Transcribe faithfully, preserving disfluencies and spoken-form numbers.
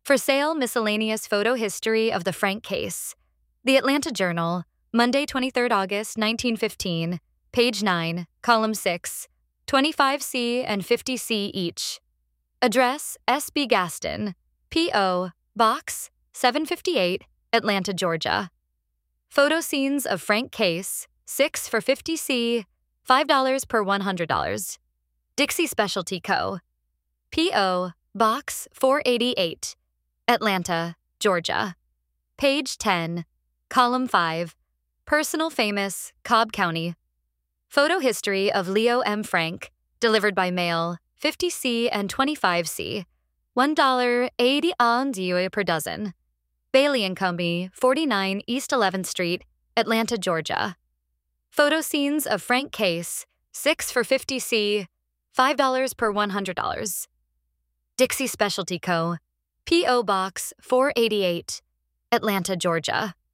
For sale, miscellaneous photo history of the Frank case. The Atlanta Journal, Monday, twenty-third August, nineteen fifteen, page nine, column six, twenty-five C and fifty C each. Address, S B Gaston, P O, Box, seven fifty-eight, Atlanta, Georgia. Photo scenes of Frank case, six for fifty C, five dollars per one hundred dollars. Dixie Specialty Co. P O. Box four eighty-eight, Atlanta, Georgia. Page ten, column five, Personal Famous, Cobb County. Photo history of Leo M. Frank, delivered by mail, fifty C and twenty-five C, one dollar and eighty cents per dozen. Bailey and Company, forty-nine East eleventh Street, Atlanta, Georgia. Photo scenes of Frank case, six for fifty C, five dollars per one hundred dollars. Dixie Specialty Co. P O. Box four eighty-eight, Atlanta, Georgia.